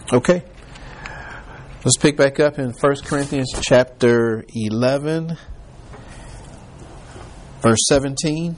Okay. Let's pick back up in 1 Corinthians chapter 11, verse 17.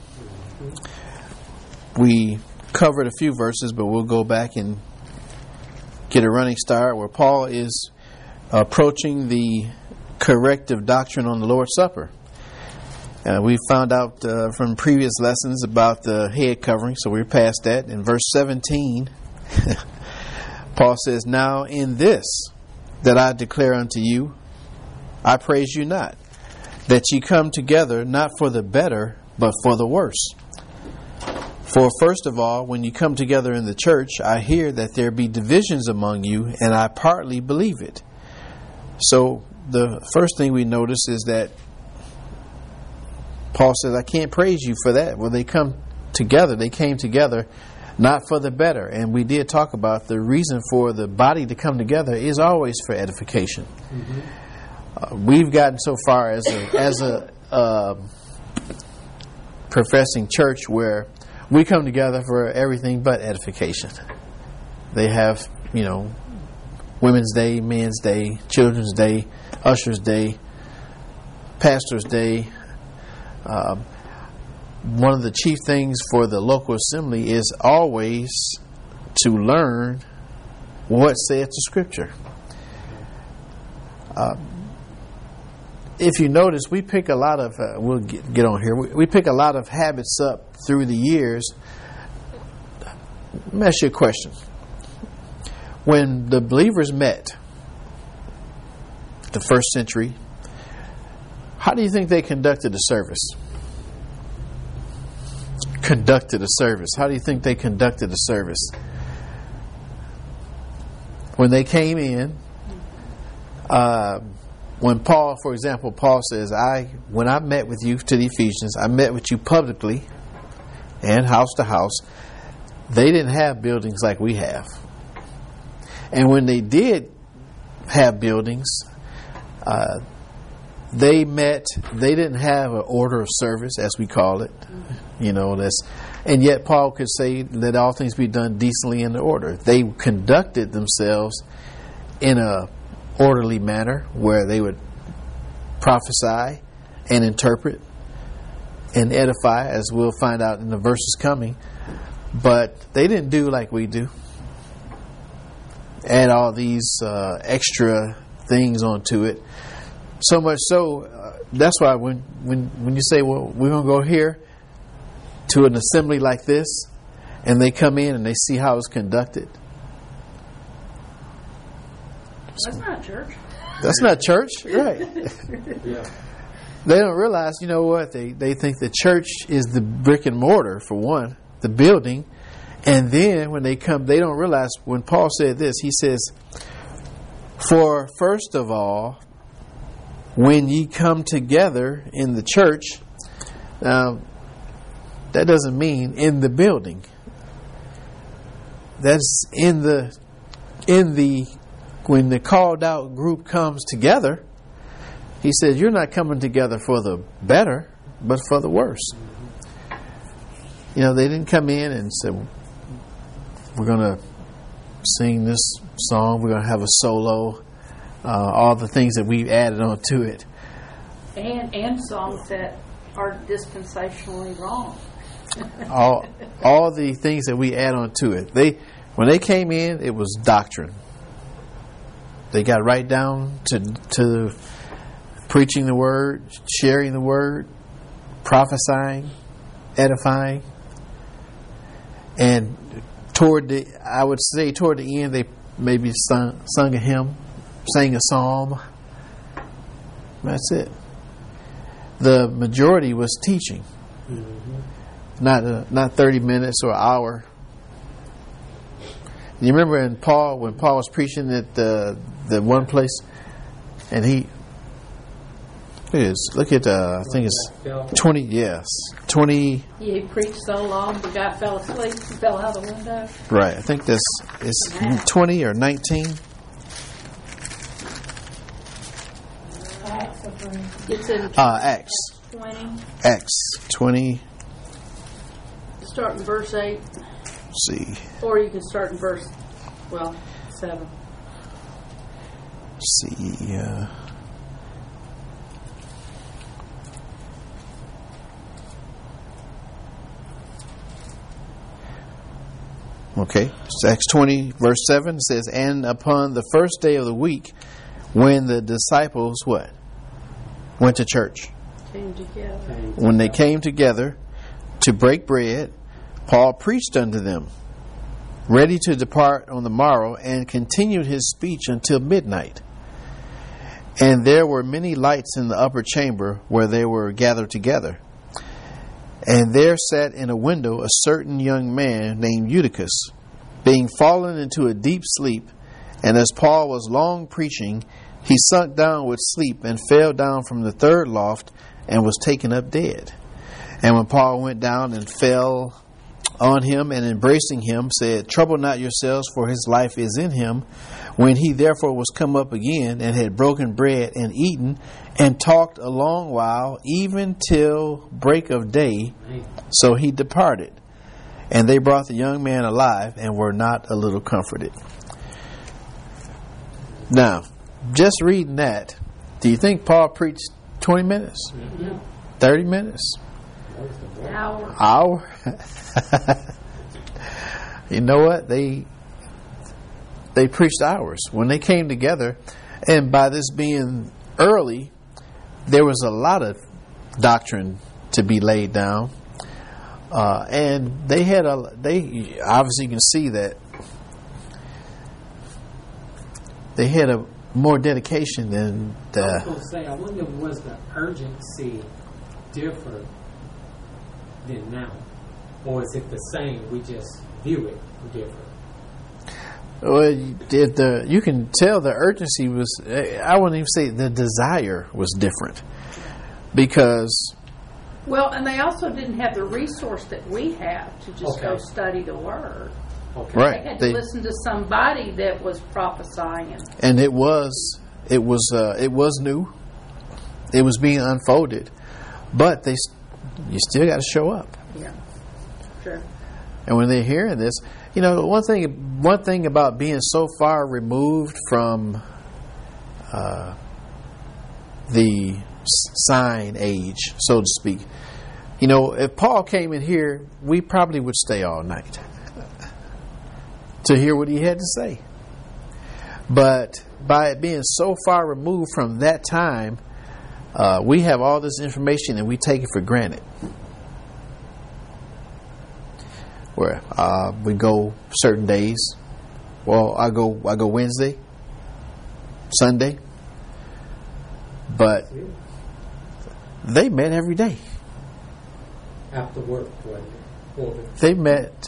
We covered a few verses, but we'll go back and get a running start where Paul is approaching the corrective doctrine on the Lord's Supper. We found out from previous lessons about the head covering, so we're past that. In verse 17, Paul says, "Now in this that I declare unto you, I praise you not, that ye come together not for the better, but for the worse. For first of all, when you come together in the church, I hear that there be divisions among you, and I partly believe it." So the first thing we notice is that Paul says, I can't praise you for that. Well, they came together not for the better. And we did talk about the reason for the body to come together is always for edification. Mm-hmm. We've gotten so far as a professing church where we come together for everything but edification. They have, Women's Day, Men's Day, Children's Day, Usher's Day, Pastor's Day. One of the chief things for the local assembly is always to learn what saith the Scripture. If you notice, we pick a lot of, we'll get on here, we pick a lot of habits up through the years. Let me ask you a question. When the believers met, the first century, how do you think they conducted the service? How do you think they conducted the service? When they came in, when Paul, for example, Paul says, when I met with you, to the Ephesians, I met with you publicly and house to house. They didn't have buildings like we have. And when they did have buildings, they didn't have an order of service, as we call it. And yet Paul could say, let all things be done decently in order. They conducted themselves in a orderly manner where they would prophesy and interpret and edify, as we'll find out in the verses coming. But they didn't do like we do. Add all these extra things onto it. So much so, that's why when you say, well, we're going to go here to an assembly like this, and they come in and they see how it's conducted. That's not church. That's not church, right? Yeah. They don't realize, what? They think the church is the brick and mortar, for one, the building. And then when they come, they don't realize, when Paul said this, he says, for first of all, when ye come together in the church, now that doesn't mean in the building. That's in the when the called out group comes together, he says, you're not coming together for the better, but for the worse. They didn't come in and say, we're going to sing this song, we're going to have a solo, all the things that we've added on to it. And songs that are dispensationally wrong. all the things that we add on to it. When they came in, it was doctrine. They got right down to preaching the word, sharing the word, prophesying, edifying. And toward the end, they maybe sung a hymn, sang a psalm. That's it. The majority was teaching. Mm-hmm. Not 30 minutes or an hour. You remember when Paul was preaching at the one place, and look at I think it's 20. Yes, 20. He preached so long, the guy fell asleep and fell out the window. Right. I think it's 20 or 19. It's in Acts 20. Acts 20. Start in verse 8. Let's see. Or you can start in verse 7. see. Okay, Acts 20, verse 7 says, and upon the first day of the week, when the disciples, what? Went to church. Came together. When they came together to break bread, Paul preached unto them, ready to depart on the morrow, and continued his speech until midnight. And there were many lights in the upper chamber where they were gathered together. And there sat in a window a certain young man named Eutychus, being fallen into a deep sleep. And as Paul was long preaching, he sunk down with sleep and fell down from the third loft and was taken up dead. And when Paul went down and fell on him and embracing him, said, trouble not yourselves, for his life is in him. When he therefore was come up again and had broken bread and eaten and talked a long while, even till break of day, so he departed. And they brought the young man alive and were not a little comforted. Now, just reading that, do you think Paul preached 20 minutes? 30 minutes? Hour? You know what? They preached hours. When they came together, and by this being early, there was a lot of doctrine to be laid down. And they obviously, you can see that they had a more dedication than I was going to say, I wonder, was the urgency different than now? Or is it the same? We just view it different. Well, you can tell the urgency was, I wouldn't even say the desire was different. Because... Well, and they also didn't have the resource that we have to just go study the Word. Okay. Right. They had to listen to somebody that was prophesying. And it was new. It was being unfolded. But you still got to show up. Yeah, sure. And when they're hearing this, one thing about being so far removed from the sign age, so to speak, if Paul came in here, we probably would stay all night to hear what he had to say. But by it being so far removed from that time, we have all this information and we take it for granted. Where we go certain days. Well, I go Wednesday, Sunday, but they met every day. After work, They met.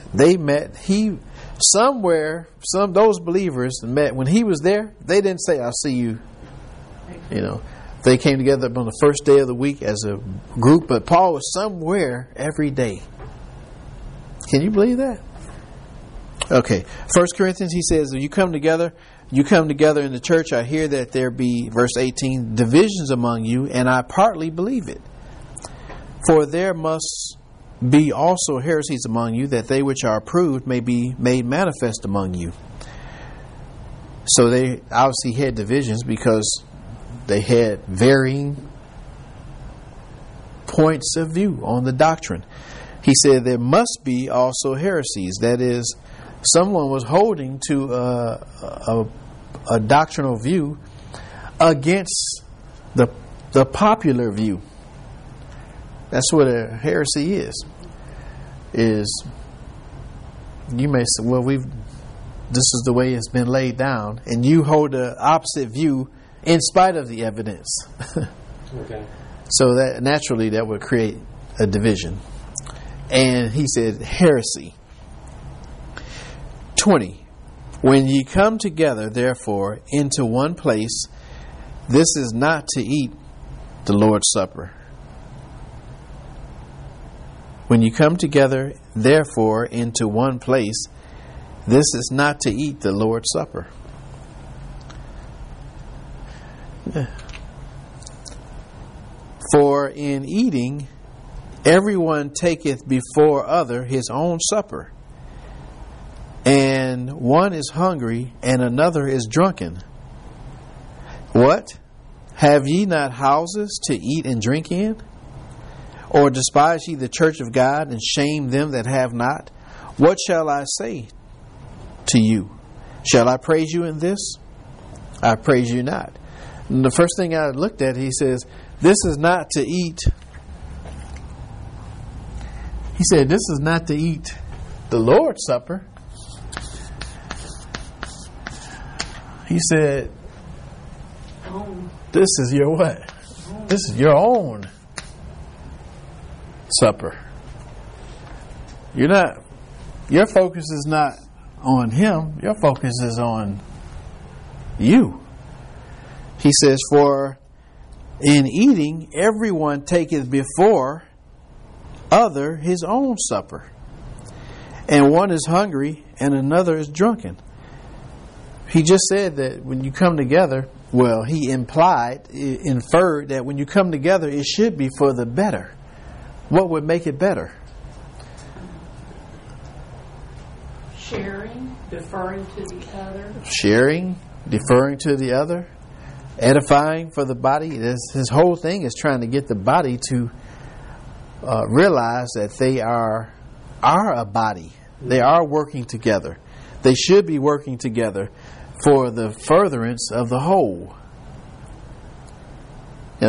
Those believers met when he was there. They didn't say, "I'll see you." They came together on the first day of the week as a group, but Paul was somewhere every day. Can you believe that? Okay. 1 Corinthians, he says, if you come together in the church, I hear that there be, verse 18, divisions among you, and I partly believe it. For there must be also heresies among you, that they which are approved may be made manifest among you. So they obviously had divisions because they had varying points of view on the doctrine. He said there must be also heresies. That is, someone was holding to a doctrinal view against the popular view. That's what a heresy is. You may say, well, this is the way it's been laid down, and you hold the opposite view in spite of the evidence. Okay. So that naturally that would create a division. And he said heresy. 20. When ye come together, therefore, into one place, this is not to eat the Lord's Supper. When you come together, therefore, into one place, this is not to eat the Lord's Supper. For in eating, everyone taketh before other his own supper, and one is hungry and another is drunken. What? Have ye not houses to eat and drink in? Or despise ye the church of God, and shame them that have not? What shall I say to you? Shall I praise you in this? I praise you not. And the first thing I looked at, he says, this is not to eat. He said, this is not to eat the Lord's Supper. He said, this is your what? This is your own supper. Your focus is not on him. Your focus is on you. He says, for in eating, everyone taketh before other his own supper. And one is hungry and another is drunken. He just said that when you come together, well, he inferred that when you come together, it should be for the better. What would make it better? Sharing, deferring to the other. Sharing, deferring to the other, edifying for the body. His whole thing is trying to get the body to realize that they are a body. They are working together. They should be working together for the furtherance of the whole. Now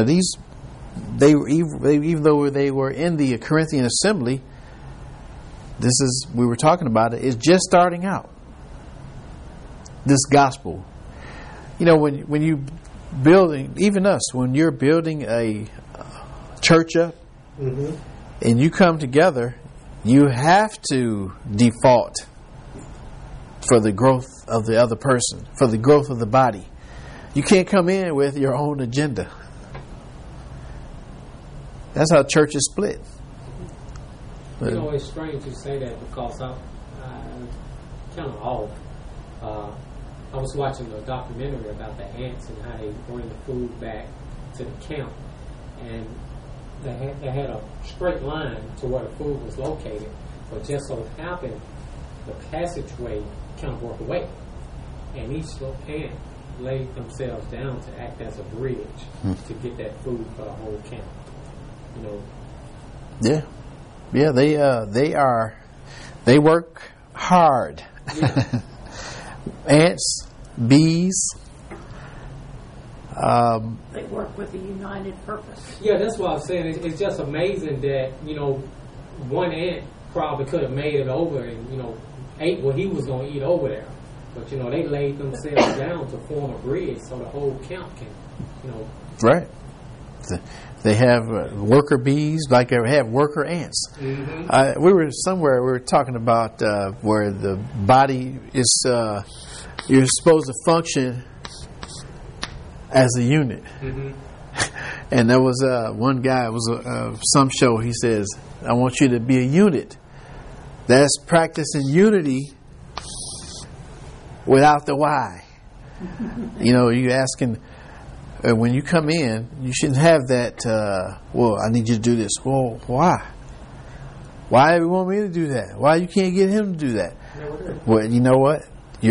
even though they were in the Corinthian assembly, we were talking about it, it's just starting out. This gospel. You know, when you building, even us, when you're building a church up, and you come together, you have to default for the growth of the other person, for the growth of the body. You can't come in with your own agenda. That's how churches split. You know, it's strange you say that because I'm kind of off. I was watching a documentary about the ants and how they bring the food back to the camp. And they had a straight line to where the food was located, but just so happened the passageway kind of worked away, and each little ant laid themselves down to act as a bridge to get that food for the whole camp. You know. Yeah. They work hard. Yeah. Ants, bees. They work with a united purpose. Yeah, that's what I'm saying. It's just amazing that, you know, one ant probably could have made it over and, you know, ate what he was going to eat over there. But, you know, they laid themselves down to form a bridge so the whole camp can, you know. Right. They have worker bees like they have worker ants. Mm-hmm. We were talking about where the body is, you're supposed to function as a unit. Mm-hmm. And there was one guy, it was some show, he says, I want you to be a unit. That's practicing unity without the why. You know, you asking, when you come in, you shouldn't have that, well, I need you to do this. Well, why? Why do you want me to do that? Why you can't get him to do that? Well, you know what?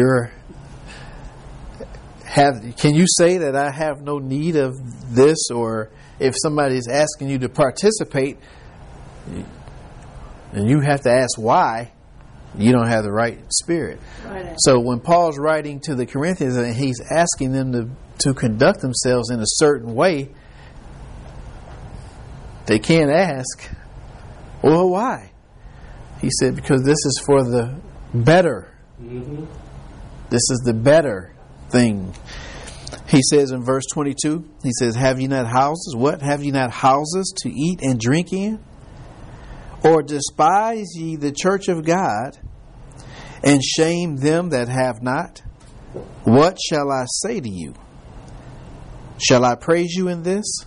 Can you say that I have no need of this? Or if somebody is asking you to participate and you have to ask why, you don't have the right spirit. Right. So when Paul's writing to the Corinthians and he's asking them to conduct themselves in a certain way, they can't ask, well, why? He said, because this is for the better. Mm-hmm. This is the better thing. He says in verse 22, he says, have ye not houses? What? Have ye not houses to eat and drink in? Or despise ye the church of God and shame them that have not? What shall I say to you? Shall I praise you in this?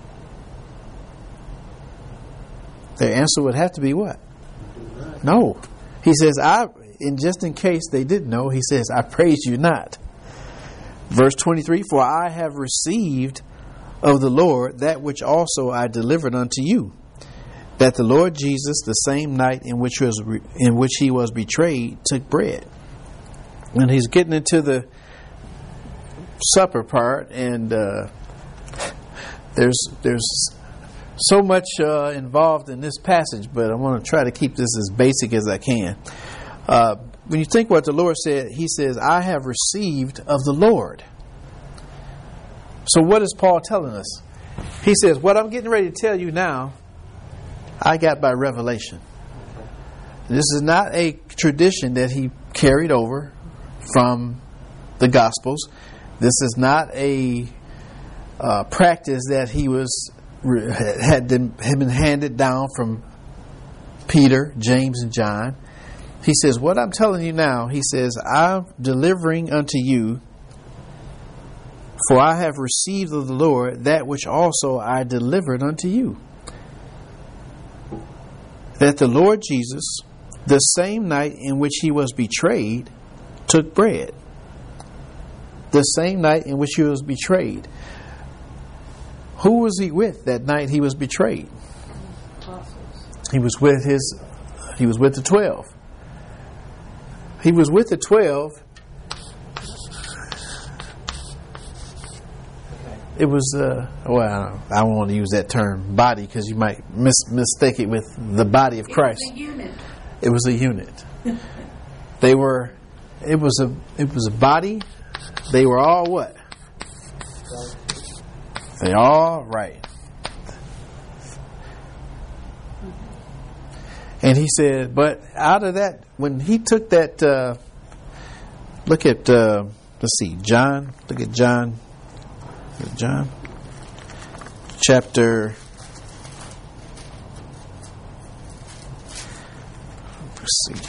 Their answer would have to be what? No. He says, and just in case they didn't know, he says, I praise you not. Verse 23, for I have received of the Lord that which also I delivered unto you, that the Lord Jesus, the same night in which he was betrayed, took bread. And he's getting into supper part, and there's so much involved in this passage, but I want to try to keep this as basic as I can. When you think what the Lord said, He says, I have received of the Lord. So what is Paul telling us? He says, what I'm getting ready to tell you now, I got by revelation. This is not a tradition that he carried over from the Gospels. This is not a practice that had been handed down from Peter, James, and John. He says, what I'm telling you now, he says, I'm delivering unto you, for I have received of the Lord that which also I delivered unto you. That the Lord Jesus, the same night in which he was betrayed, took bread. The same night in which he was betrayed. Who was he with that night he was betrayed? He was with the 12. He was with the 12. It was, I don't want to use that term, body, because you might mistake it with the body of Christ. It was a unit. It was a body. They were all what? They all right. And he said, but out of that, when he took that, look at, let's see, John. Look at John. John. Chapter. Let's see.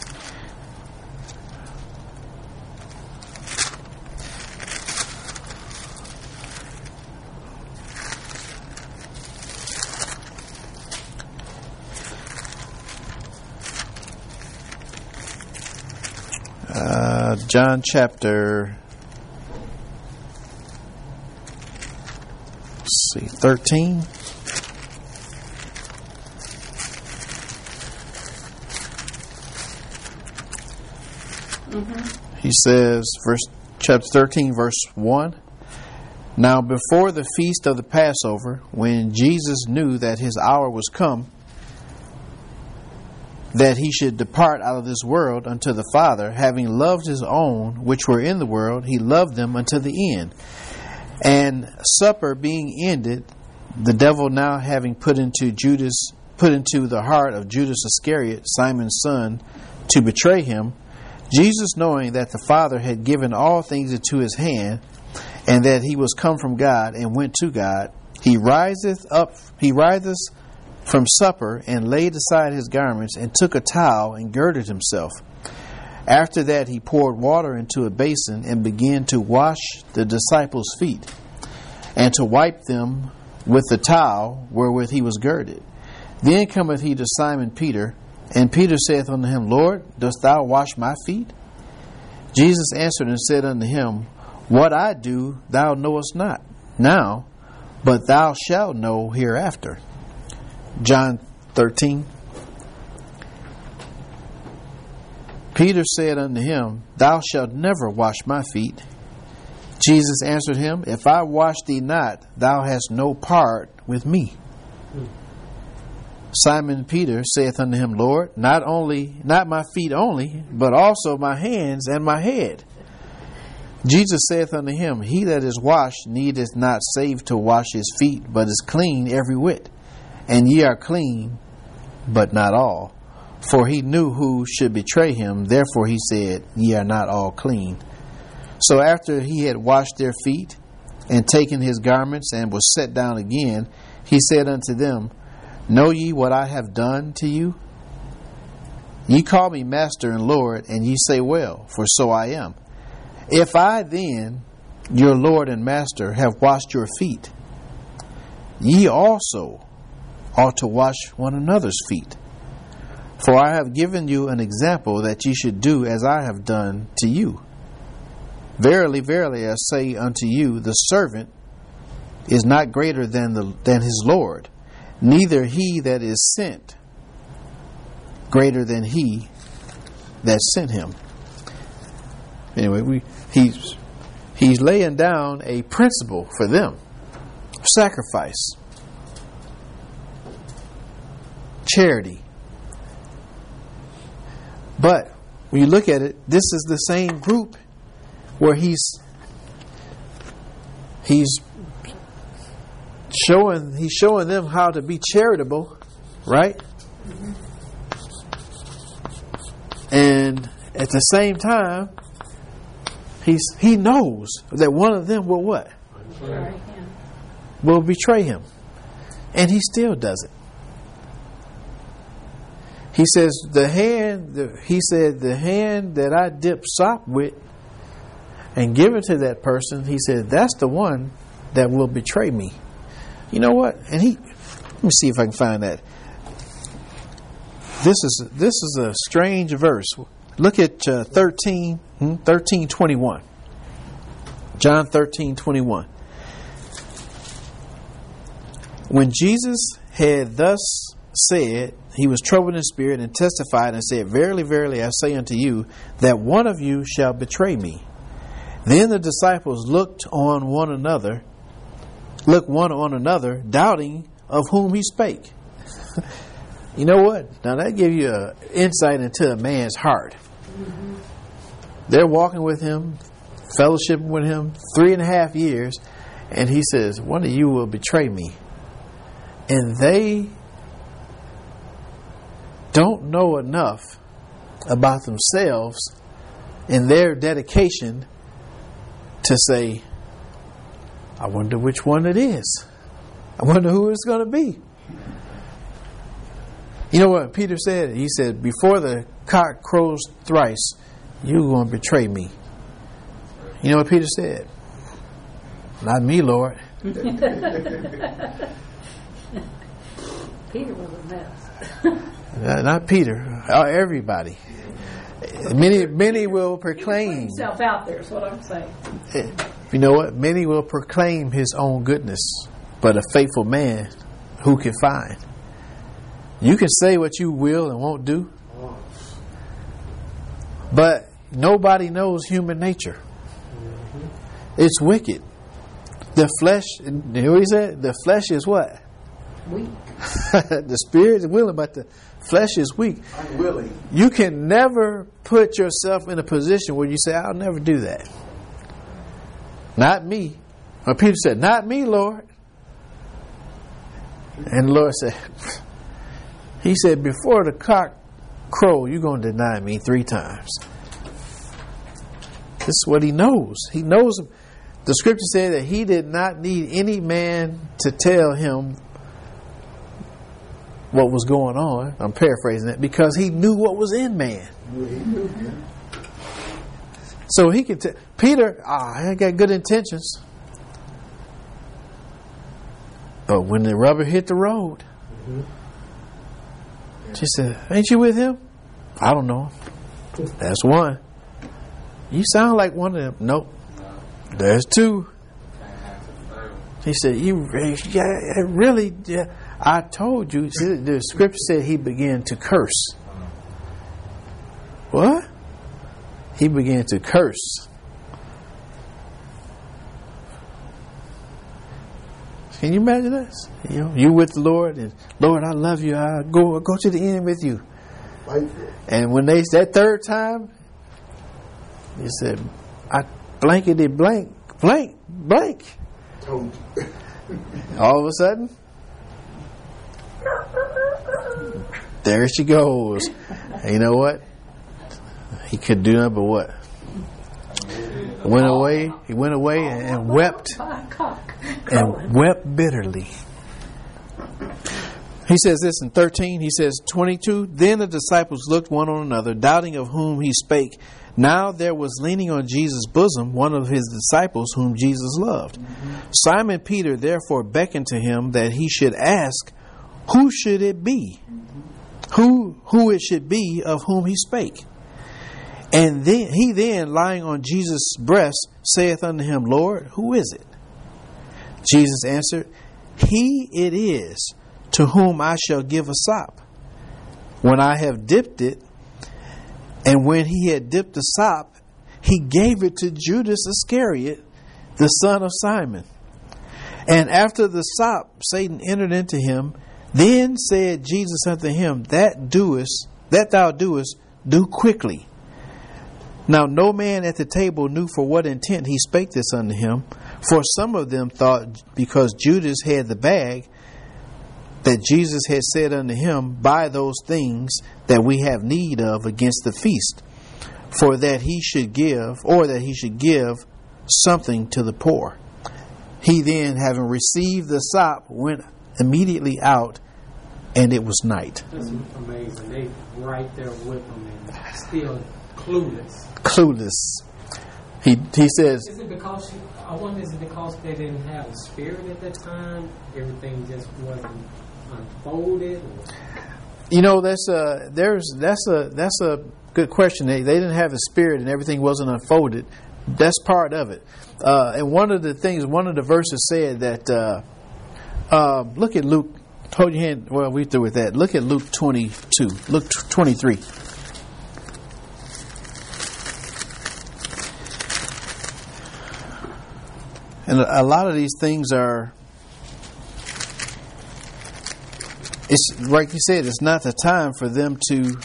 John chapter 13. He says, chapter 13, verse 1. Now before the feast of the Passover, when Jesus knew that his hour was come, that he should depart out of this world unto the Father, having loved his own which were in the world, he loved them unto the end. And supper being ended, the devil now having put into the heart of Judas Iscariot, Simon's son, to betray him, Jesus, knowing that the Father had given all things into his hand, and that he was come from God and went to God, he riseth from supper, and laid aside his garments, and took a towel, and girded himself. After that he poured water into a basin, and began to wash the disciples' feet, and to wipe them with the towel wherewith he was girded. Then cometh he to Simon Peter, and Peter saith unto him, Lord, dost thou wash my feet? Jesus answered and said unto him, What I do thou knowest not now, but thou shalt know hereafter. John 13. Peter said unto him, Thou shalt never wash my feet. Jesus answered him, If I wash thee not, thou hast no part with me. Simon Peter saith unto him, Lord, not my feet only, but also my hands and my head. Jesus saith unto him, He that is washed needeth not save to wash his feet, but is clean every whit. And ye are clean, but not all. For he knew who should betray him, therefore he said, Ye are not all clean. So after he had washed their feet, and taken his garments, and was set down again, he said unto them, Know ye what I have done to you? Ye call me Master and Lord, and ye say, Well, for so I am. If I then, your Lord and Master, have washed your feet, ye also ought to wash one another's feet. For I have given you an example that ye should do as I have done to you. Verily, verily, I say unto you, the servant is not greater than his Lord, neither he that is sent greater than he that sent him. Anyway, He's laying down a principle for them. Sacrifice. Charity. But when you look at it, this is the same group where he's showing them how to be charitable, right? And at the same time, he knows that one of them will what? Will betray him. And he still does it. He says, the hand that I dip sop with and give it to that person, he said, that's the one that will betray me. You know what? And let me see if I can find that. This is a strange verse. Look at 13:21. John 13:21. When Jesus had thus said, he was troubled in spirit and testified and said, verily, verily, I say unto you, that one of you shall betray me. Then the disciples looked one on another, doubting of whom he spake. You know what? Now that gives you an insight into a man's heart. Mm-hmm. They're walking with him, fellowshipping with him 3.5 years, and he says, one of you will betray me. And they don't know enough about themselves and their dedication to say, I wonder which one it is. I wonder who it's going to be. You know what Peter said? He said, before the cock crows thrice, you're going to betray me. You know what Peter said? Not me, Lord. Peter was a mess. Not Peter. Everybody. Many will proclaim. He put himself out there is what I'm saying. You know what? Many will proclaim his own goodness, but a faithful man who can find? You can say what you will and won't do, but nobody knows human nature. It's wicked. The flesh, you know what he said? The flesh is what? Weak. The spirit is willing, but the flesh is weak. Unwilling. You can never put yourself in a position where you say, I'll never do that. Not me. Or Peter said, not me, Lord. And the Lord said, he said, before the cock crow, you're going to deny me 3 times. This is what he knows. He knows. The scripture said that he did not need any man to tell him what was going on. I'm paraphrasing it, because he knew what was in man. So he could tell Peter, I got good intentions. But when the rubber hit the road, she said, ain't you with him? I don't know. That's one. You sound like one of them. Nope. There's 2. He said, I told you. See, the scripture said he began to curse. What? He began to curse. Can you imagine this? You with the Lord, and Lord, I love you. I'll go to the end with you. And when that 3rd time, he said, I blankety blank. All of a sudden, there she goes. And you know what? He could do nothing but what? He went away and wept. And wept bitterly. He says this in 13. He says 22. Then the disciples looked one on another, doubting of whom he spake. Now there was leaning on Jesus' bosom one of his disciples whom Jesus loved. Simon Peter therefore beckoned to him that he should ask, who should it be? Who it should be of whom he spake. And then he lying on Jesus' breast saith unto him, Lord, who is it? Jesus answered, he it is to whom I shall give a sop, when I have dipped it. And when he had dipped the sop, he gave it to Judas Iscariot, the son of Simon. And after the sop, Satan entered into him. Then said Jesus unto him, that thou doest, do quickly. Now no man at the table knew for what intent he spake this unto him. For some of them thought, because Judas had the bag, that Jesus had said unto him, buy those things that we have need of against the feast, for that he should give something to the poor. He then, having received the sop, went immediately out, and it was night. That's amazing. They right there with him and still clueless. Clueless. He says, Is it because they didn't have a spirit at that time? Everything just wasn't unfolded? you know, that's a good question. They didn't have a spirit and everything wasn't unfolded. That's part of it. And one of the verses said that, look at Luke, hold your hand, well, we're through with that. Look at Luke 22, Luke 23. And a lot of these things are, it's like you said, it's not the time for them to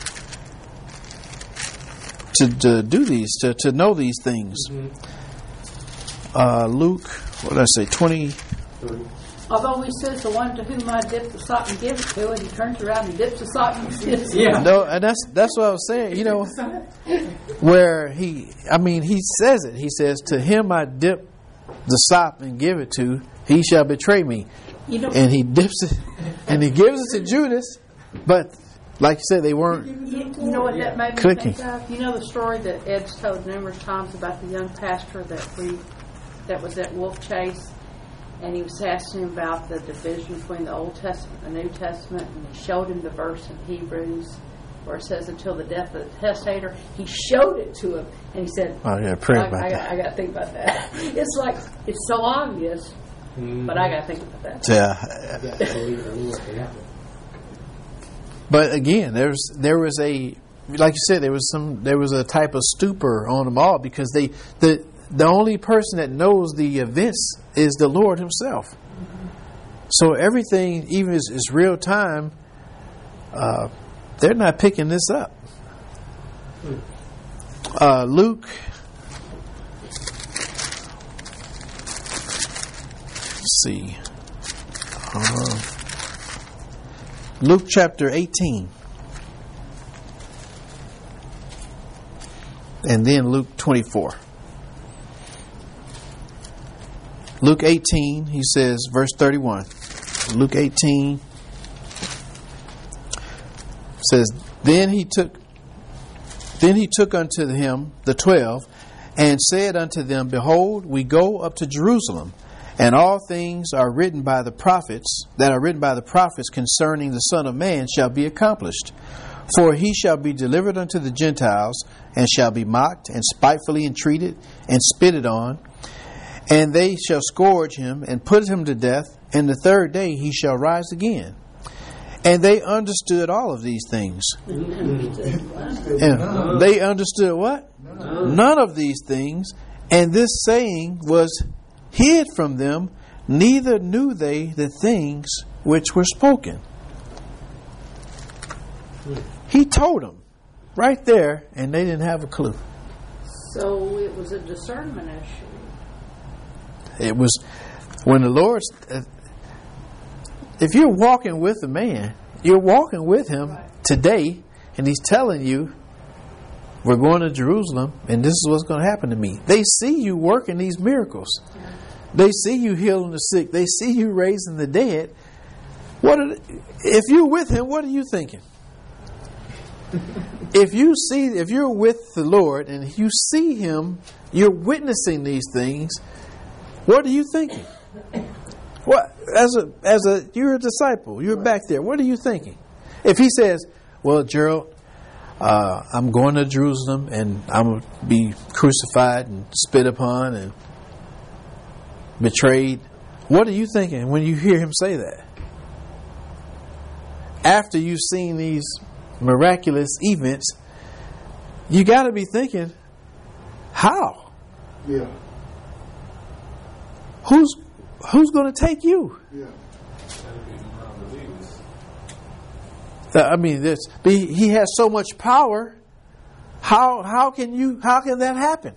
do these, to know these things. Mm-hmm. Luke, what did I say, 20? Although he says the one to whom I dip the sop and give it to, and he turns around and dips the sop and gives it. Yeah. No, and that's what I was saying, you know, where he says it. He says, to him I dip the sop and give it to, he shall betray me. You know, And he dips it, and he gives it to Judas, but like you said, they weren't you know what that made me clicking. think of? You know the story that Ed's told numerous times about the young pastor that was at Wolf Chase, and he was asking him about the division between the Old Testament and the New Testament, and he showed him the verse in Hebrews where it says, until the death of the testator. He showed it to him, and he said, Oh, yeah, pray about I that. got to think about that. It's like, it's so obvious, but I got to think about that. Yeah. Yeah, believe the Lord can happen. But again, there was a, like you said, there was a type of stupor on them all, because the only person that knows the events is the Lord Himself. So everything, even is real time, they're not picking this up. Luke, let's see, Luke chapter 18, and then Luke 24. Luke 18, he says, verse 31. Luke 18 says, Then he took unto him the 12, and said unto them, Behold, we go up to Jerusalem, and all things are written by the prophets concerning the Son of Man shall be accomplished. For he shall be delivered unto the Gentiles, and shall be mocked, and spitefully entreated, and spitted on. And they shall scourge him, and put him to death, and the third day he shall rise again. And they understood all of these things. And they understood what? None of these things. And this saying was hid from them, neither knew they the things which were spoken. He told them right there, and they didn't have a clue. So it was a discernment issue. It was when the Lord, if you're walking with a man, you're walking with him today, and he's telling you, we're going to Jerusalem, and this is what's going to happen to me. They see you working these miracles. They see you healing the sick. They see you raising the dead. If you're with him, what are you thinking? If you're with the Lord and you see him, you're witnessing these things, what are you thinking? What you're a disciple, you're back there. What are you thinking? If he says, "Well, Gerald, I'm going to Jerusalem and I'm going to be crucified and spit upon and betrayed," what are you thinking when you hear him say that? After you've seen these miraculous events, you got to be thinking, How? Yeah. Who's going to take you? Yeah. I mean, he has so much power. How can that happen?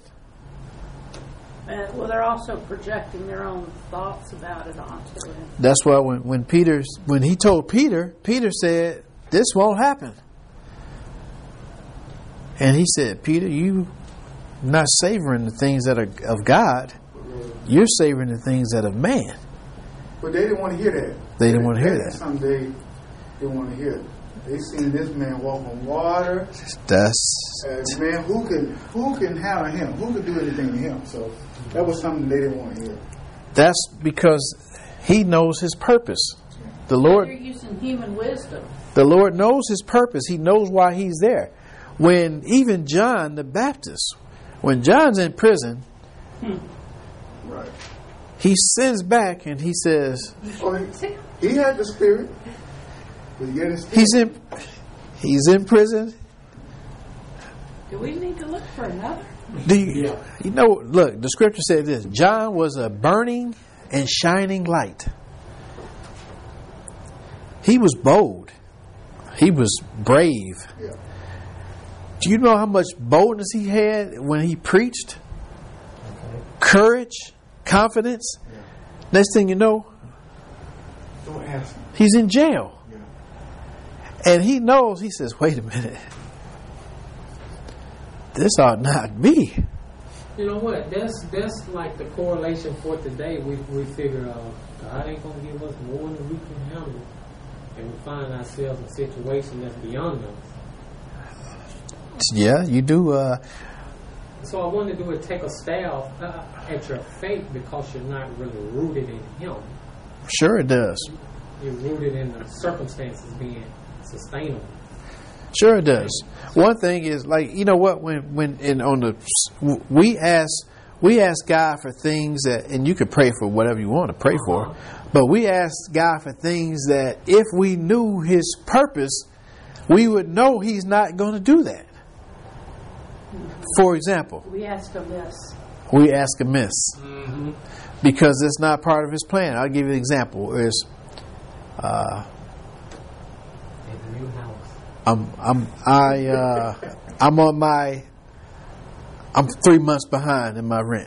Well, they're also projecting their own thoughts about it onto him. That's why when he told Peter said, "This won't happen," and he said, "Peter, you not savoring the things that are of God. You're savoring the things that are of man." But they didn't want to hear that. They didn't want to hear that. Some they didn't want to hear it. They seen this man walk on water. That's man, who can handle him? Who could do anything to him? So that was something they didn't want to hear. That's because he knows his purpose. The Lord, You're using human wisdom. the Lord knows his purpose. He knows why he's there. When even John the Baptist, when John's in prison, Right. he sends back and he says, Oh, he had the spirit. But yet his spirit. he's in prison. Do we need to look for another? You know, look, the scripture said this: John was a burning and shining light. He was bold. He was brave. Yeah. Do you know how much boldness he had when he preached? Courage, confidence. Yeah. Next thing you know, Don't ask him. he's in jail. Yeah. And he knows, he says, wait a minute. This ought not be. You know what? That's like the correlation for today. We figure God ain't gonna give us more than we can handle, and we find ourselves in a situation that's beyond us. Yeah, you do. So I want to do is take a stab at your faith because you're not really rooted in Him. Sure it does. You're rooted in the circumstances being sustainable. Sure it does. One thing is, like, you know what, we ask God for things that, and you could pray for whatever you want to pray for, but we ask God for things that if we knew His purpose, we would know He's not going to do that. For example, We ask amiss. we ask amiss Mm-hmm. because it's not part of His plan. I'll give you an example. Is In the new house. I'm 3 months behind in my rent.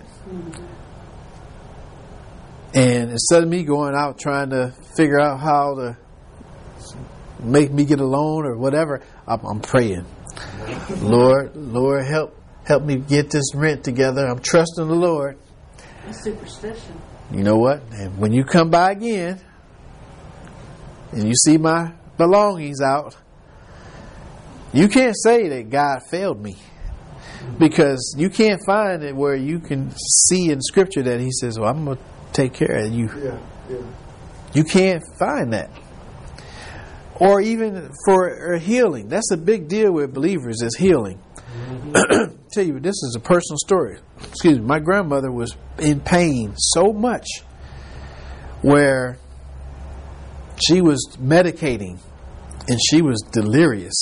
And instead of me going out trying to figure out how to make me get a loan or whatever, I'm praying. Lord, help me get this rent together. I'm trusting the Lord. That's superstition. You know what? And when you come by again and you see my belongings out, you can't say that God failed me, because you can't find it where you can see in Scripture that He says, well, I'm going to take care of you. Yeah. You can't find that. Or even for healing. That's a big deal with believers, is healing. Tell you, this is a personal story. Excuse me. My grandmother was in pain so much where she was medicating and she was delirious.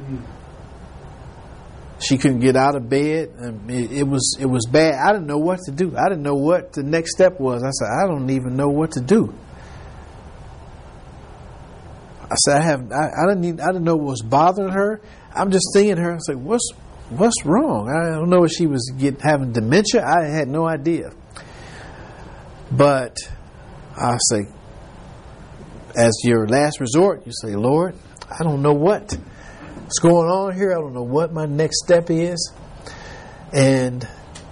She couldn't get out of bed. It was bad. I didn't know what to do. I didn't know what the next step was. I said, I don't even know what to do. I said, I didn't know what was bothering her. I'm just seeing her. I said, what's wrong? I don't know if she was having dementia. I had no idea. But I say, as your last resort, you say, Lord, I don't know what's going on here. I don't know what my next step is. And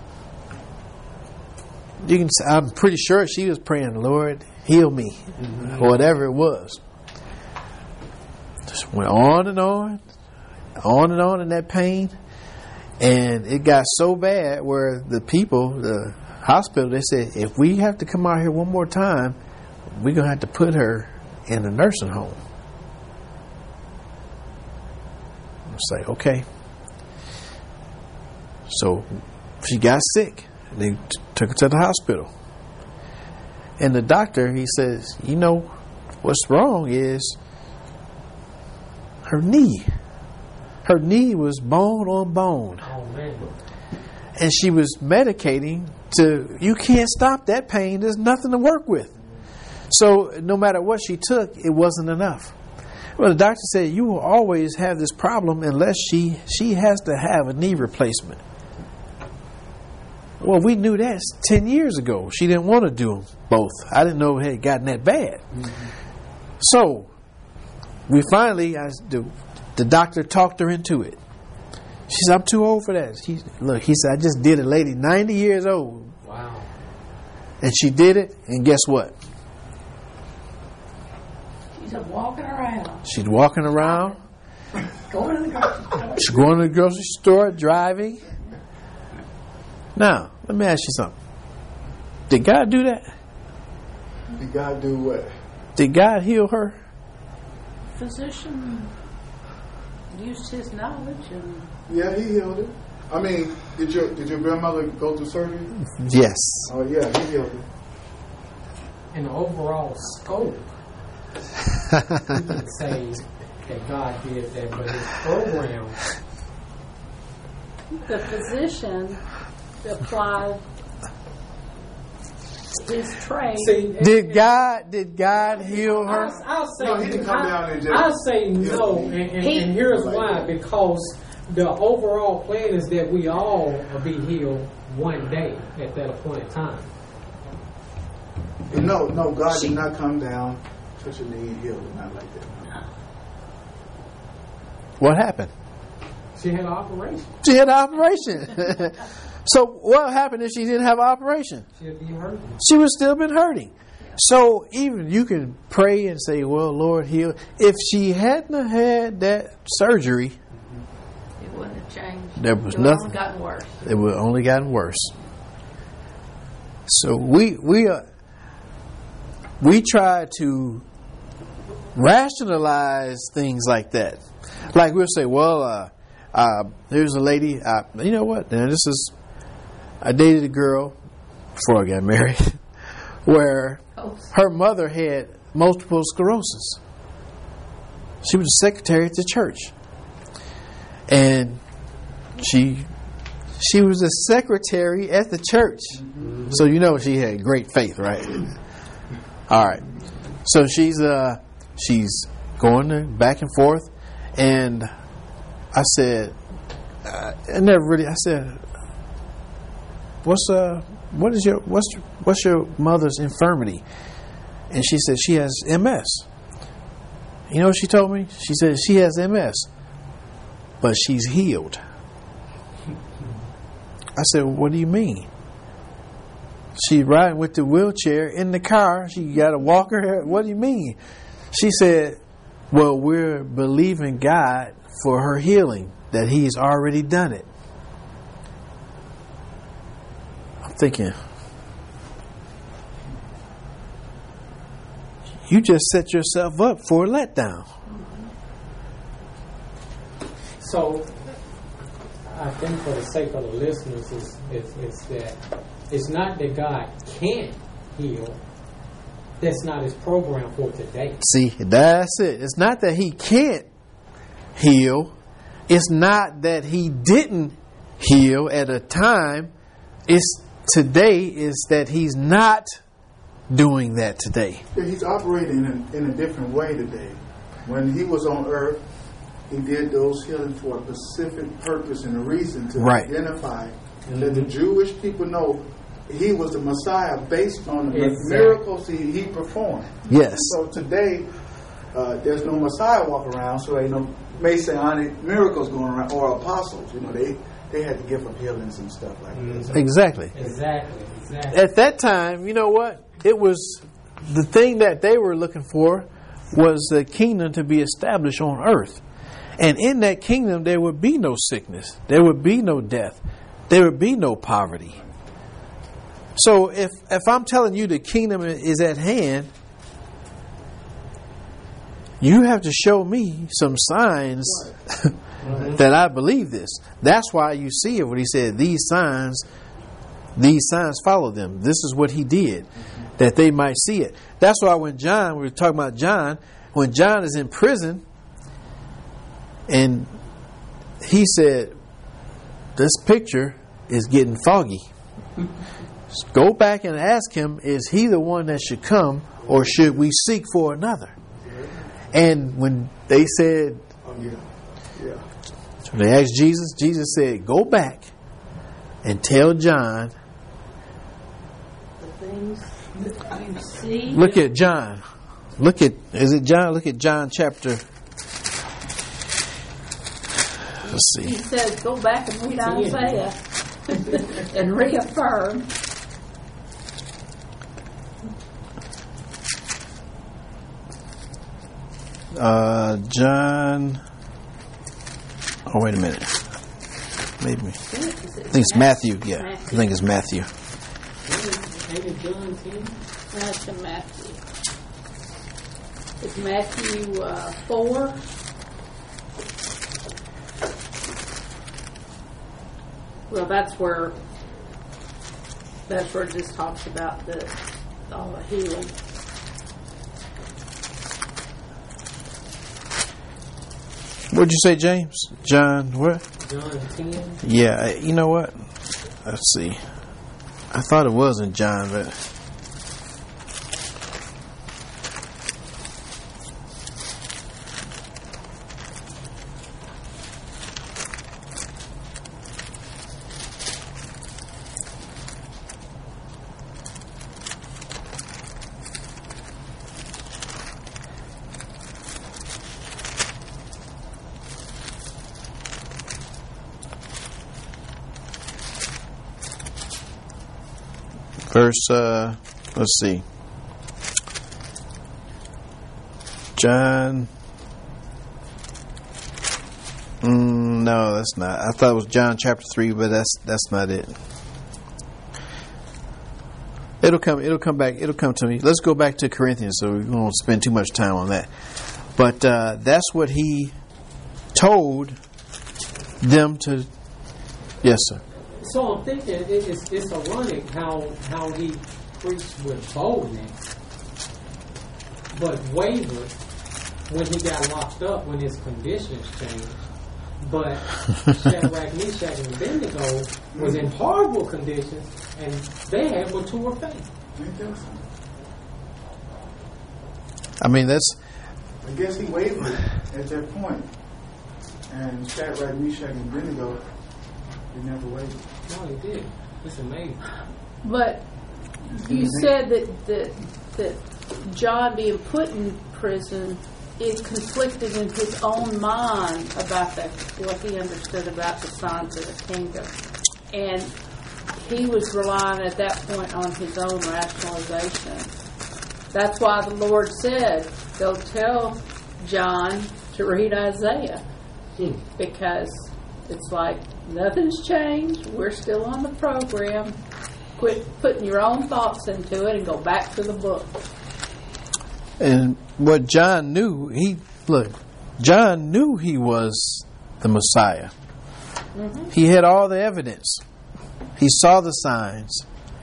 you can say, I'm pretty sure she was praying, Lord, heal me, whatever it was. Just went on and on in that pain. And it got so bad where the people, the hospital, they said, if we have to come out here one more time, we're going to have to put her in a nursing home. I say, okay. So she got sick. They took her to the hospital. And the doctor, he says, you know, what's wrong is her knee. Her knee was bone on bone. Oh, man. And she was medicating you can't stop that pain. There's nothing to work with. So no matter what she took, it wasn't enough. Well, the doctor said, you will always have this problem unless she has to have a knee replacement. Well, we knew that 10 years ago. She didn't want to do them both. I didn't know it had gotten that bad. So we finally, the doctor talked her into it. She said, I'm too old for that. He said, I just did a lady 90 years old. Wow. And she did it, and guess what? She's walking around. She's walking around. Going to the grocery store. She's going to the grocery store, driving. Now, let me ask you something. Did God do that? Did God do what? Did God heal her? Physician used his knowledge and Yeah, he healed it. I mean, did your grandmother go through surgery? Yes. Oh yeah, he healed it. In the overall scope, you can say that God did that, but his program, the physician applied his trade. see, Did God heal her? I'll say No, he didn't come down and just. I'll say no, and here's why. Because the overall plan is that we all will be healed one day at that appointed time. No, God did not come down, touch a knee, and heal it. Not like that. What happened? She had an operation. She had an operation. So what happened if she didn't have an operation? She'd be hurting. She would still been hurting. So even you can pray and say, well, Lord, heal. If she hadn't had that surgery, It wouldn't have changed. There was it would nothing. have gotten worse. it would only gotten worse. So we try to rationalize things like that. Like we'll say, well, there's a lady, you know what? Now I dated a girl before I got married where her mother had multiple sclerosis. She was a secretary at the church. And she was a secretary at the church. So you know she had great faith, right? All right. So she's going back and forth, and I said, I said, what's your mother's infirmity? And she said she has MS. You know what she told me? She said she has MS, but she's healed. I said, what do you mean? She riding with the wheelchair in the car. She got a walker. What do you mean? She said, well, we're believing God for her healing, that He's already done it. I'm thinking, you just set yourself up for a letdown. So, I think for the sake of the listeners, is that it's not that God can't heal. That's not His program for today. See, that's it. It's not that He can't heal. It's not that He didn't heal at a time. It's today is that He's not doing that today. Yeah, He's operating in a different way today. When He was on earth, He did those healings for a specific purpose and a reason to identify and let the Jewish people know He was the Messiah based on the miracles He performed. Yes. So today, there's no Messiah walking around, so ain't no Messianic miracles going around, or apostles. You know, they had the gift of healings and stuff like that. Exactly. Exactly. At that time, you know what? It was the thing that they were looking for was the kingdom to be established on earth. And in that kingdom, there would be no sickness. There would be no death. There would be no poverty. So if I'm telling you the kingdom is at hand, you have to show me some signs that I believe this. That's why you see it when He said, these signs follow them. This is what He did, that they might see it. That's why when we were talking about John, when John is in prison, and he said, this picture is getting foggy. Go back and ask him, is he the one that should come, or should we seek for another? And when they said, they asked Jesus, Jesus said, go back and tell John. The things that you see. Look at John. Is it John? Look at John chapter. Let's see. He says, go back and read Isaiah and reaffirm. John. Oh, wait a minute. Maybe. I think it's Matthew. Yeah, I think it's Matthew. Ain't it John 10? That's in Matthew. It's Matthew 4. Well, that's where it just talks about all the healing. What'd you say, James? John what? John 10. Yeah, you know what? Let's see. I thought it was in John, but verse, let's see. John. No, that's not. I thought it was John chapter 3, but that's not it. It'll come back. It'll come to me. Let's go back to Corinthians, so we won't spend too much time on that. But that's what he told them to. Yes, sir. So I'm thinking it's ironic how he preached with boldness, but wavered when he got locked up, when his conditions changed. But Shadrach, Meshach, and Abednego was in horrible conditions, and they had mature faith. I mean, that's. I guess he wavered at that point, and Shadrach, Meshach, and Abednego, they never wavered. No, he did. It's amazing. But you said that John being put in prison, it conflicted in his own mind about what he understood about the signs of the kingdom. And he was relying at that point on his own rationalization. That's why the Lord said, go tell John to read Isaiah. Because it's like, nothing's changed. We're still on the program. Quit putting your own thoughts into it and go back to the book. And what John knew, John knew he was the Messiah. Mm-hmm. He had all the evidence. He saw the signs.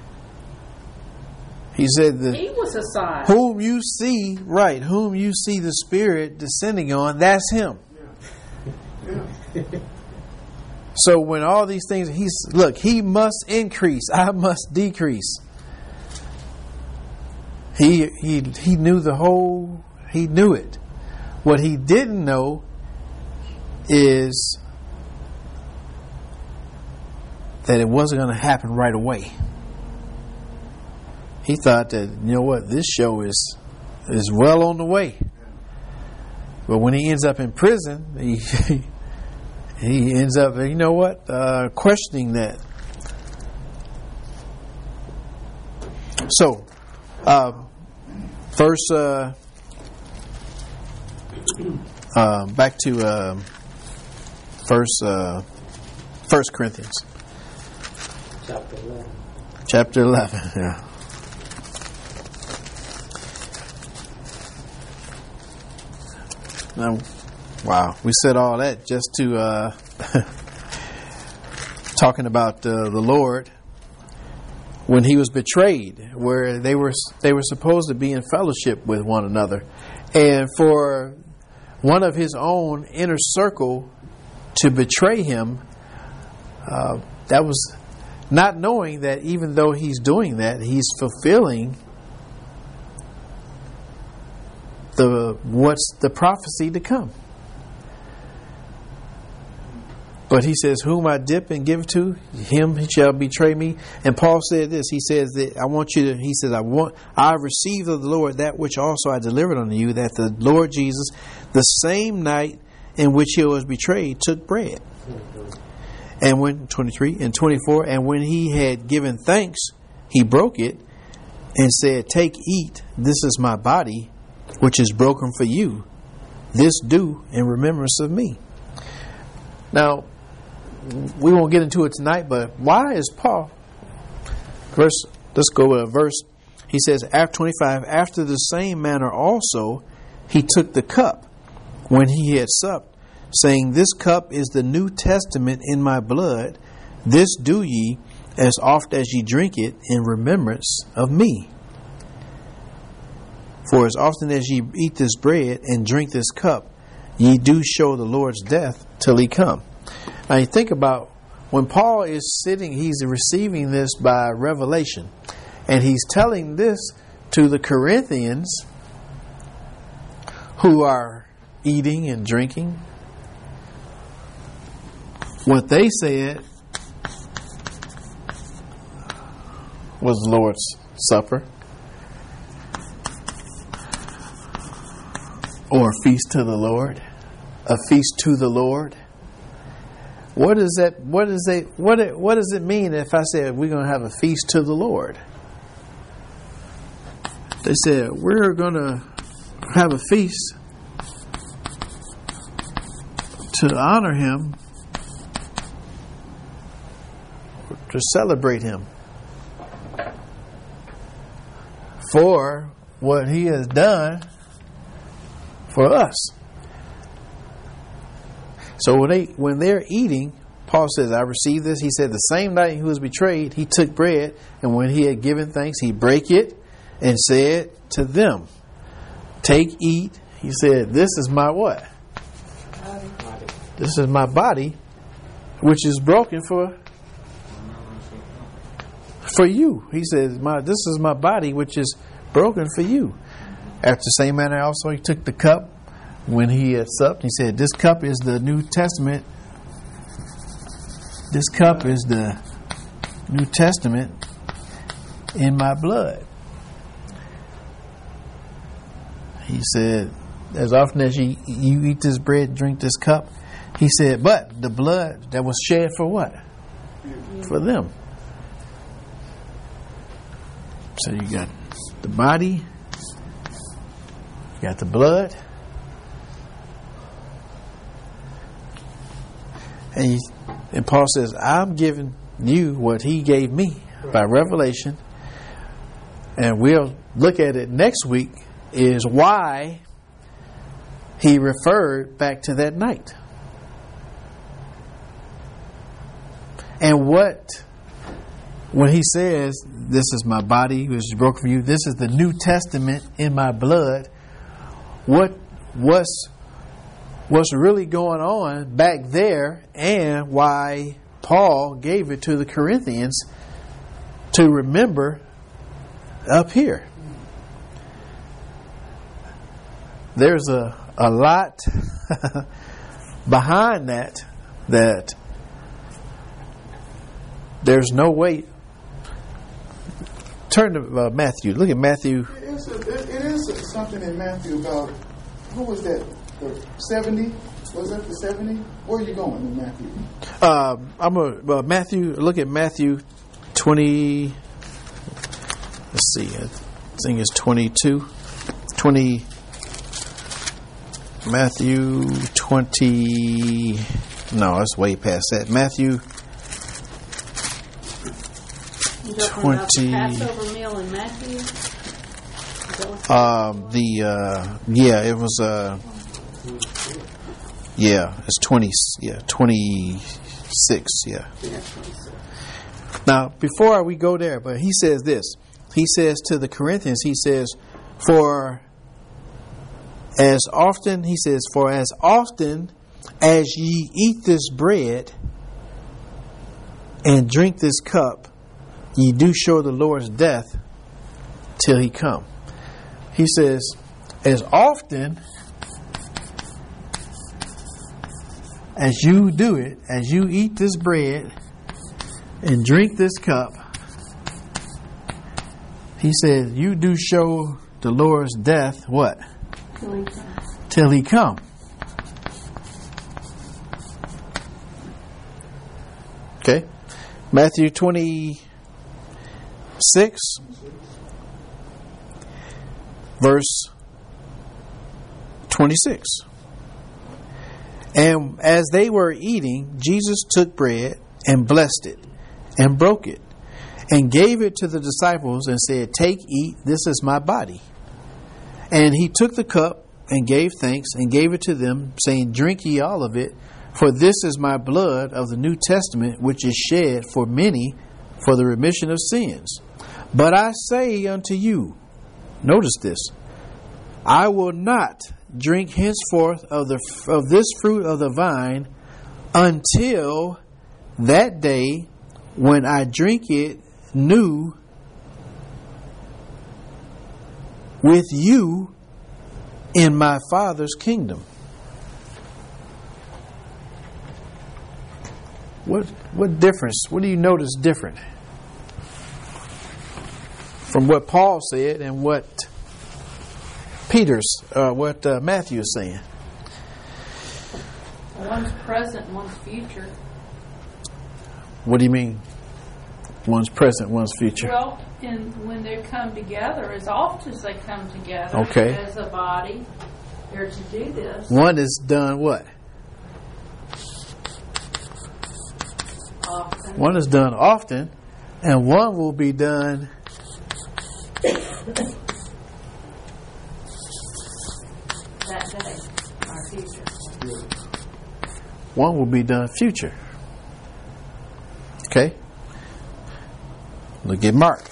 He said that he was a sign. Whom you see the Spirit descending on, that's him. Yeah. So when all these things, he must increase, I must decrease. He knew he knew it. What he didn't know is that it wasn't going to happen right away. He thought that, this show is well on the way. But when he ends up in prison, he ends up, questioning that. So, back to First Corinthians. Chapter 11, yeah. Now, wow, we said all that just to talking about the Lord when he was betrayed, where they were supposed to be in fellowship with one another, and for one of his own inner circle to betray him, that not knowing that even though he's doing that, he's fulfilling what's the prophecy to come. But he says, whom I dip and give to, him he shall betray me. And Paul said this, he says that I received of the Lord that which also I delivered unto you, that the Lord Jesus, the same night in which he was betrayed, took bread. And when 23 and 24, and when he had given thanks, he broke it and said, take, eat, this is my body, which is broken for you. This do in remembrance of me. Now, we won't get into it tonight, but why is Paul? Let's go with a verse. He says, after 25, after the same manner also, he took the cup when he had supped, saying, this cup is the New Testament in my blood. This do ye as oft as ye drink it in remembrance of me. For as often as ye eat this bread and drink this cup, ye do show the Lord's death till he come. Now you think about when Paul is sitting, he's receiving this by revelation. And he's telling this to the Corinthians who are eating and drinking. What they said was the Lord's Supper, or a feast to the Lord, a feast to the Lord. What is that? What does it mean if I said we're going to have a feast to the Lord? They said we're going to have a feast to honor him, to celebrate him for what he has done for us. So when they're eating, Paul says, I received this. He said the same night he was betrayed, he took bread, and when he had given thanks, he brake it and said to them, take, eat. He said, this is my what? This is my body, which is broken for you. He says, this is my body, which is broken for you. After the same manner also he took the cup when he had supped. He said, this cup is the New Testament. This cup is the New Testament in my blood. He said, as often as you eat this bread and drink this cup, he said, but the blood that was shed for what? For them. So you got the body, you got the blood, and Paul says, I'm giving you what he gave me by revelation, and we'll look at it next week, is why he referred back to that night. And when he says, this is my body which is broken for you, this is the New Testament in my blood, what's really going on back there, and why Paul gave it to the Corinthians to remember up here. There's a lot behind that there's no way. Turn to Matthew. Look at Matthew. It is something in Matthew about, who was that? The 70? Was that the 70? Where are you going in Matthew? Matthew. Look at Matthew 20. Let's see. I think it's 22. 20. Matthew 20. No, that's way past that. Matthew 20. Passover meal in Matthew. It was it's 20. Yeah, 26. Yeah. Now, before we go there, but he says this. He says to the Corinthians, he says, for as often as ye eat this bread and drink this cup, ye do show the Lord's death till he come. He says, as often as you do it, as you eat this bread and drink this cup, he said, you do show the Lord's death, what? Till he come. Okay. Matthew 26, verse 26. And as they were eating, Jesus took bread and blessed it and broke it and gave it to the disciples and said, take, eat, this is my body. And he took the cup and gave thanks and gave it to them, saying, drink ye all of it, for this is my blood of the New Testament, which is shed for many for the remission of sins. But I say unto you, notice this, I will not drink henceforth of this fruit of the vine until that day when I drink it new with you in my Father's kingdom. What difference? What do you notice different from what Paul said and what Matthew is saying? One's present, one's future. What do you mean? One's present, one's future. Well, when they come together, as often as they come together as a body, they're to do this. One is done what? Often. One is done often, and one will be done that day, our future. One will be done future. Okay? Look at Mark.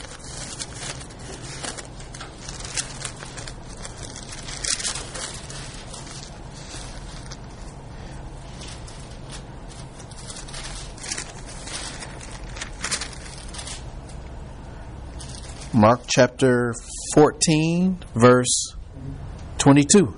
Mark chapter 14, verse 22.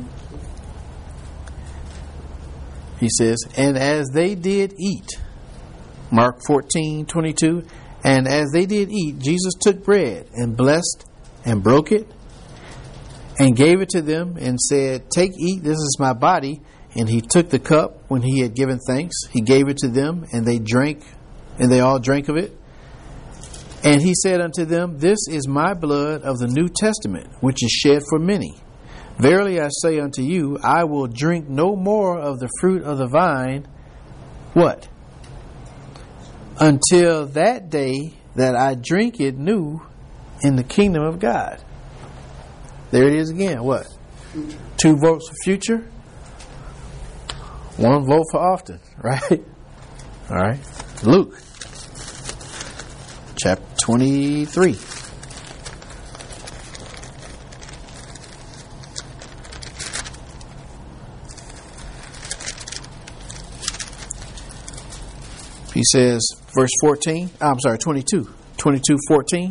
He says, and as they did eat, Mark 14:22, and as they did eat, Jesus took bread and blessed and broke it and gave it to them and said, take, eat, this is my body. And he took the cup when he had given thanks. He gave it to them and they drank, and they all drank of it. And he said unto them, this is my blood of the New Testament, which is shed for many. Verily I say unto you, I will drink no more of the fruit of the vine. What? Until that day that I drink it new in the kingdom of God. There it is again. What? Future. 2 votes for future. 1 vote for often. Right? All right. Luke chapter 23. He says, verse 14, 22:14.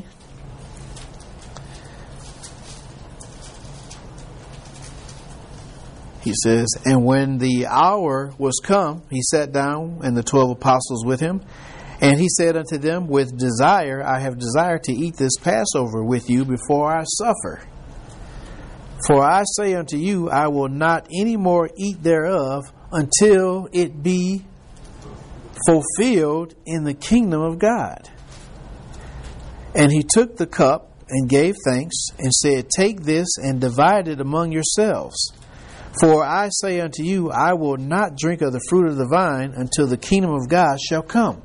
He says, and when the hour was come, he sat down, and the 12 apostles with him. And he said unto them, with desire, I have desired to eat this Passover with you before I suffer. For I say unto you, I will not any more eat thereof until it be fulfilled in the kingdom of God. And he took the cup and gave thanks and said, take this and divide it among yourselves. For I say unto you, I will not drink of the fruit of the vine until the kingdom of God shall come.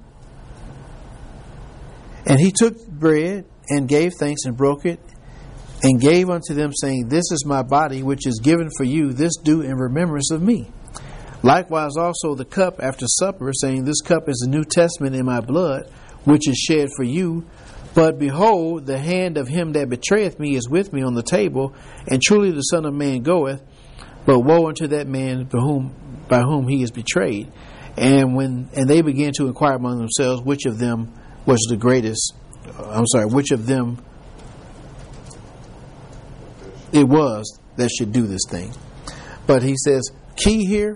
And he took bread and gave thanks and broke it and gave unto them, saying, this is my body which is given for you, this do in remembrance of me. Likewise also the cup after supper, saying, this cup is the New Testament in my blood, which is shed for you. But behold, the hand of him that betrayeth me is with me on the table, and truly the Son of Man goeth, but woe unto that man by whom he is betrayed. And they began to inquire among themselves which of them was the greatest. Which of them it was that should do this thing. But he says, key here,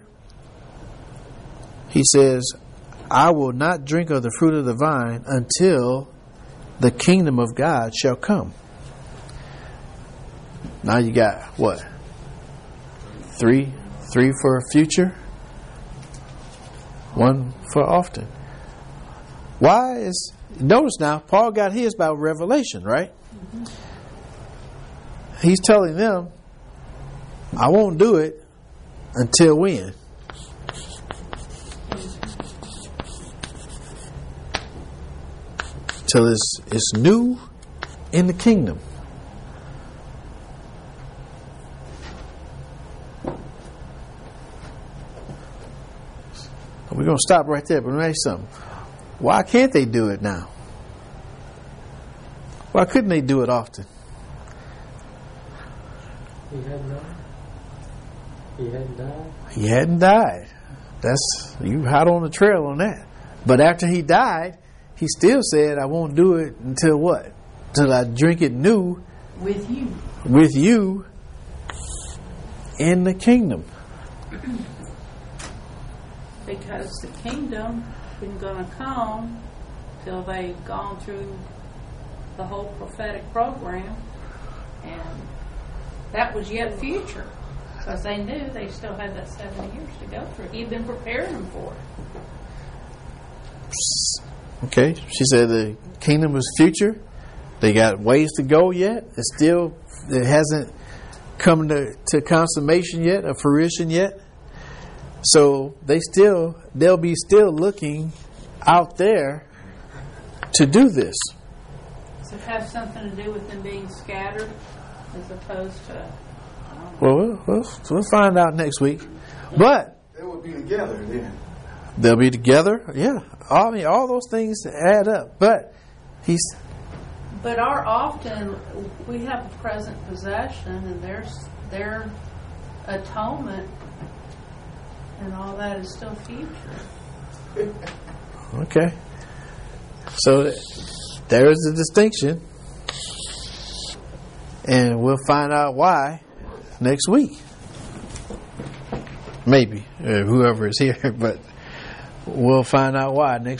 he says, I will not drink of the fruit of the vine until the kingdom of God shall come. Now you got what? Three for future, one for often. Why is, notice now, Paul got his by revelation, right? Mm-hmm. He's telling them, I won't do it until when? Till it's new in the kingdom. We're going to stop right there, but let me ask you something. Why can't they do it now? Why couldn't they do it often? He hadn't died. He hadn't died. He hadn't died. That's, you hot on the trail on that. But after he died, he still said, I won't do it until what? Till I drink it new with you. With you in the kingdom. Because the kingdom isn't going to come till they've gone through the whole prophetic program, and that was yet future, because they knew they still had that 70 years to go through. He'd been preparing them for it. Okay, she said the kingdom is future. They got ways to go yet. It hasn't come to consummation yet, or fruition yet. So they'll be still looking out there to do this. Does it have something to do with them being scattered as opposed to? Well, we'll find out next week. But they will be together then. They'll be together. Yeah, all those things add up. But often we have a present possession, and their atonement and all that is still future. Okay. So there is a distinction, and we'll find out why next week. Maybe whoever is here, but we'll find out why next